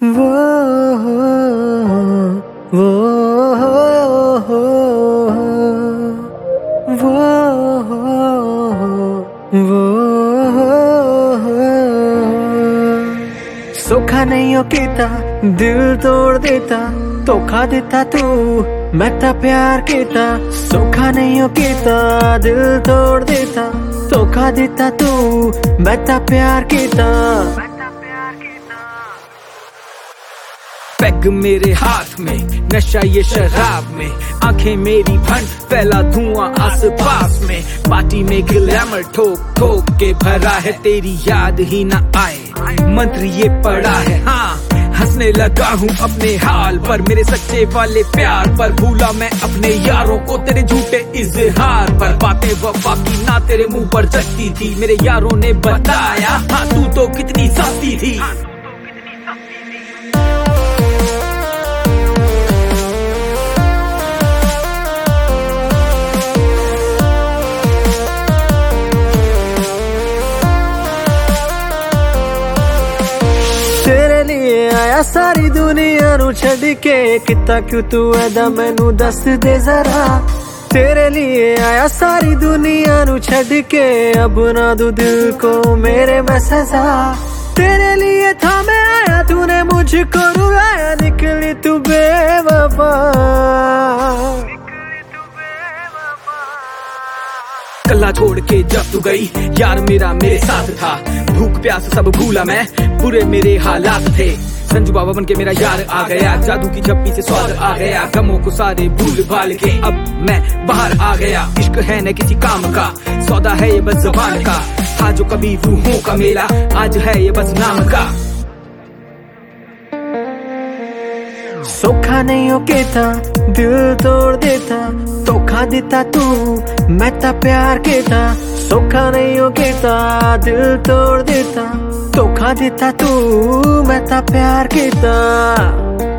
वो वो सोखा नहीं हो कीता दिल तोड़ देता धोखा देता तू मैं ता प्यार कीता सोखा नहीं हो कीता दिल तोड़ देता धोखा देता तू मैं ता प्यार कीता। पैग मेरे हाथ में नशा ये शराब में आंखें मेरी भंड फैला धुआं आस पास में पार्टी में ग्लैमर ठोक ठोक के भरा है तेरी याद ही ना आए मंत्र ये पड़ा है हाँ हंसने लगा हूँ अपने हाल पर मेरे सच्चे वाले प्यार पर भूला मैं अपने यारों को तेरे झूठे इजहार पर बातें वफा की ना तेरे मुंह पर जचती थी मेरे यारों ने बताया हाँ तू तो कितनी सस्ती थी। तेरे लिए आया सारी दुनिया नू छड़ के किता क्यों तू ऐदा मैनू दस दे जरा तेरे लिए आया सारी दुनिया नू छड़ के अब ना दू दिल को मेरे में सजा तेरे लिए था मैं आया तूने मुझको रुलाया निकली तू बेवफा कल्ला छोड़ के जब तू गई यार मेरा मेरे साथ था भूख प्यास सब भूला मैं पूरे मेरे हालात थे संजू बाबा बन के मेरा यार आ गया जादू की झप्पी से स्वाद आ गया गमों को सारे भूल भाल के अब मैं बाहर आ गया इश्क है न किसी काम का सौदा है ये बस ज़बान का था जो कभी रूहों का मेला आज है ये बस नाम का। सोखा नहीं हो केता दिल तोड़ देता धोखा देता तू मैं ता प्यार केता सोखा नहीं हो केता दिल तोड़ देता धोखा देता तू मैं ता प्यार केता।